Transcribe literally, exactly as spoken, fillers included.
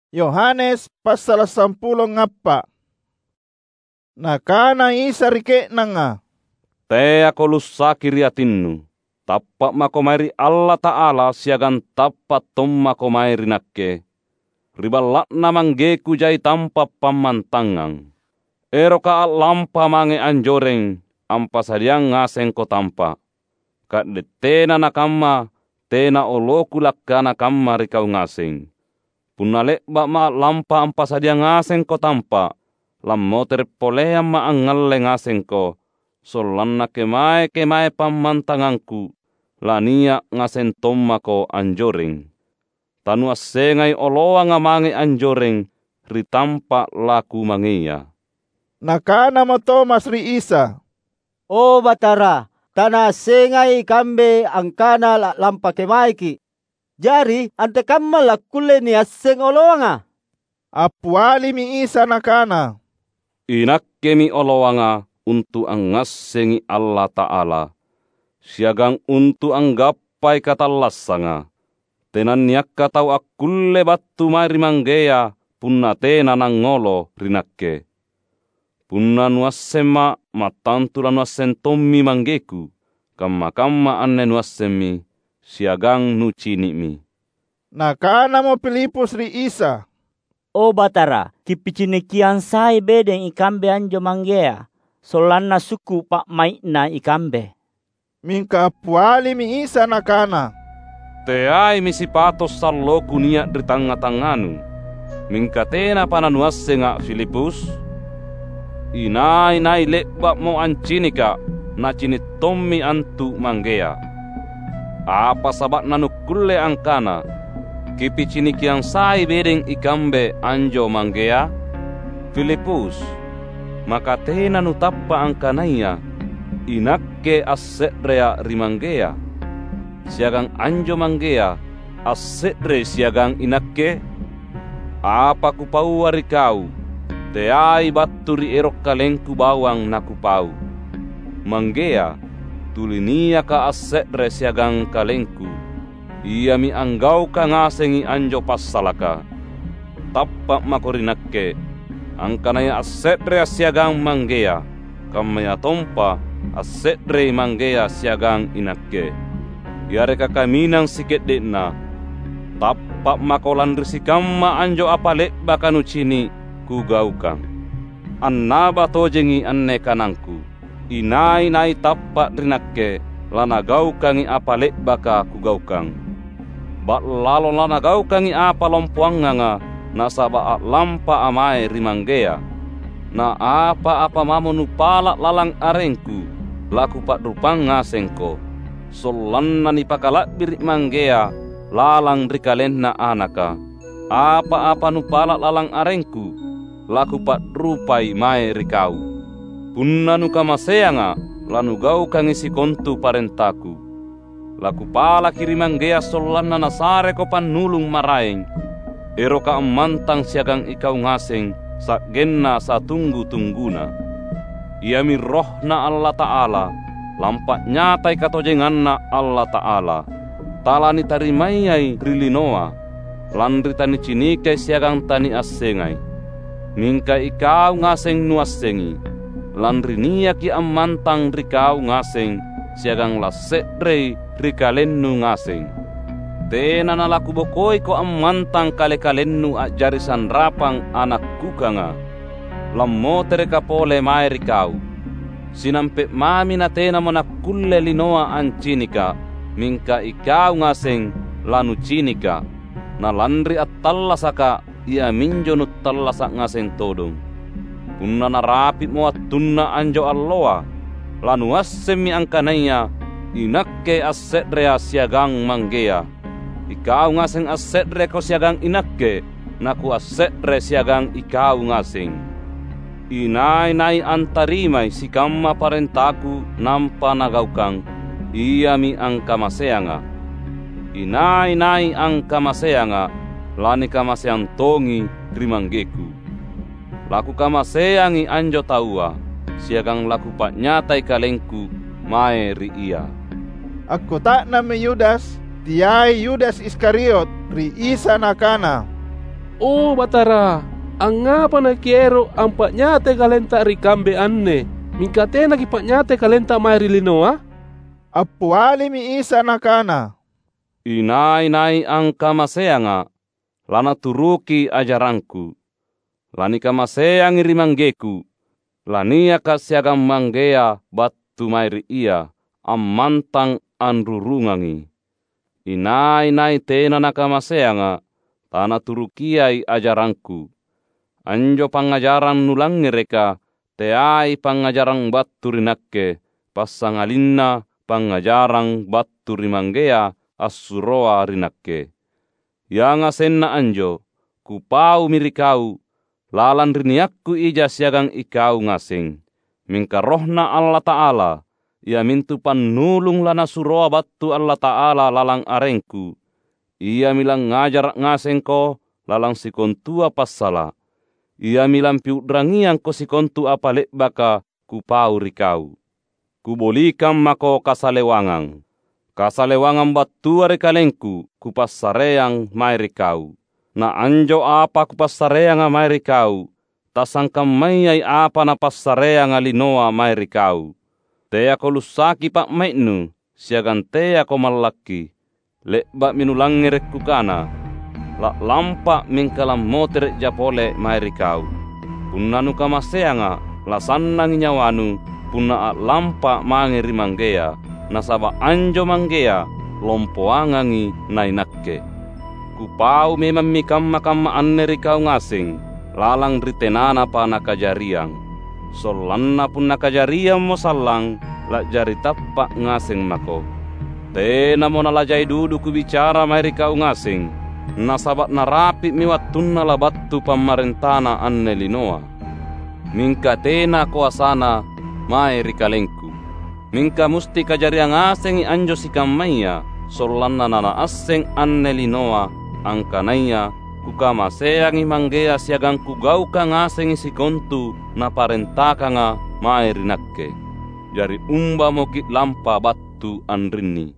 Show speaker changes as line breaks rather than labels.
Yohanes pasal sampulong ngapa. Nakana Isa rike nanga.
Te ako lusaki riatinnu. Tappa makomairi Allah Ta'ala siagan tappa tomma komairi nakke. Riballakna manggeku jai tampa pamantangang. Eroka lampa mange anjoreng ampa sadiang ngaseng ko tampa. Kadde tena nakamma tena oloku lakkana kamma rikau ngaseng. Punale ba ma lampa ampa sadiang ngaseng ko tampa. Lammoter polea ma angalle ngaseng ko. Solanna kemae kemae pamantangangku. Lania ngasen tomma ko anjoreng. Tanu asengai oloa ngamange anjoreng ritampa laku mangeya.
Nakana mo Thomas ri Isa.
O Batara, tana sengai kambe angkana la lampa kemaiki. Jari ante kamma lakule ni aseng oloanga.
Apuali mi Isa nakana.
Inakke mi oloanga untuk angassengi Allah Ta'ala. Siagang untuk anggapai katallassanga. Tenan niakka tau akulle battu mari manggea punna tena nangolo rinakke. Punna nuassema matantula nuassen tommi manggeku. Kamma-kamma anne nuassemmi siagang nucinimi.
Nakana mo Filipus ri Isa.
O Batara, kipicinikian sai bedeng ikambe anjo manggea. Solanna suku pak maikna ikambe.
Mingka apuali mi Isa nakana.
Teai misi patos salloku niat di tanga-tanganu. Mingka tena pananuassenga Filipus. Inai nai lebak mo ancinika na cinit tommi antu manggea. Apa sabat nanukulle angkana. Kipicinikian sai bedeng ikambe anjo manggea. Filipus. Maka tena nutappa angkanaya. Inakke assedrea rimanggea. Siagang anjo manggea, assedre siagang inakke. Apa ku pau ari kau, teai batturi erok kalengku bawang naku pau. Manggea, tulinia ka assedre siagang kalengku. Ia mi anggau ka ngasengi anjo passalaka. Tappa makorinakke, angkanaya assedre siagang manggea. Kamaya tompa, assedre manggea siagang inakke. Yareka kaminang siket dekna. Tappak makolan risikamma anjo apalek bakanu cini ku gaukang. Annaba tojengi anne kanangku. Inai nai tappak rinakke lana gaukangi apalek baka ku gaukang. Bak lalo lana gaukangi apa lompuanganga nasaba lampa amai rimanggea. Na apa-apa mamonu palak lalang arengku laku pak rupang ngasengko. Solanna ni pakalak birik manggea lalang rikalenna anaka. Apa-apa nu palak lalang arengku laku pat rupai mae rikau. Punna nu kamaseanga lanu gau kangisi kontu parentaku. Laku pala kiri manggea solanna nasare ko panulung maraeng. Ero ka mantang siagang ikau ngaseng sak genna sa tunggu-tungguna. Ia mi rohna Allah Ta'ala. Lampak nyatai katojenganna Allah Ta'ala. Talani tarimayai rilinoa. Landri tani cinikai siagang tani assengai. Mingka ikau ngaseng nuassengi. Landri niaki amantang rikau ngaseng. Siagang lasedrei rikalennu ngaseng. Tena nalaku bokoi ko amantang kale-kalennu ajarisan rapang anak kukanga. Lammo tereka pole mae rikau. Sinampe mami na tena mo nakulle linoa ancinika. Mingka ikau ngaseng lanu cinika. Na landri at tallasaka ia minjo nut tallasak ngaseng todong. Punna narapit mo at tunna anjo alloa. Lanu assemi angkanaya inakke assedrea siagang manggea. Ikau ngaseng assedre ko siagang inakke. Naku assedre siagang ikau ngaseng. Inai-nai antarimai si kamma parentaku nampa nagaukang. Ia mi angka maseanga. Inai-nai angka maseanga. Lani kamaseang tongi rimanggeku. Laku kamaseangi anjo taua. Siagang laku pak nyatai kalengku mae ri ia.
Aku tak nami Yudas. Tiai Yudas Iskariot ri Isa nakana.
Oh Batara, angapa na kiero ang panyate kalenta rikambe anne, mingkatena ki panyate kalenta mairi linoa?
Apuali mi isa nakana.
Inay-nay ang kamaseanga, lana turuki ajarangku. Lani kamaseang irimanggeku, lania kasiagam manggea batu mairi ia, amantang anrurungangi. Inay-nay tena nakamaseanga, tana turukiai ajarangku. Anjo pangajaran nulang ngereka, teai pangajarang batu rinakke, pasangalinna pangajarang batu rimanggea asuroa rinakke. Yang asenna anjo, kupau mirikau, lalan riniakku ija siagang ikau ngasing. Mingka rohna Allah Ta'ala, ia mintu panulung lana suroa batu Allah Ta'ala lalang arengku. Ia milang ngajar ngaseng ko, lalang sikontua pasala. Ia milang piudrangiang ko sikontu apa lek baka kupau rikau. Kubolikam mako kasalewangang. Kasalewangan batu rekalengku kupasareang mai rikau. Na anjo apa kupasareang mai rikau. Tasangkam mayai apa na pasareang alinoa mai rikau. Tea ko lusaki pak maitnu, siagan tea ko malaki. Lek bak minulang ngerek kukana. Lak lampak mingkalam moterek japole mai rikau. Punanu kamaseanga, lasannang nyawanu, punna at lampak mangeri manggea. Nasaba anjo manggea, lompoangangi nainakke. Kupau memang mikam makam anne rikau ngasing, lalang ritenana pa nakajariang. Solanna pun nakajariang mo salang, lak jari tapak ngasing mako. Tena mo nalajay dudu ku bicara may rikau ngasing, nasabat narapi miwatun nalabattu pamarentana anne linoa. Mingka tena kuasana may rikalengku. Mingka musti kajariang ngasing anjo sikamaya, solanna nana aseng anne linoa, angkanaya, kukamaseang imanggea siagang kugau ka ngaseng sikontu na parentaka nga mairinakke. Jari umba mokit lampa batu anrini.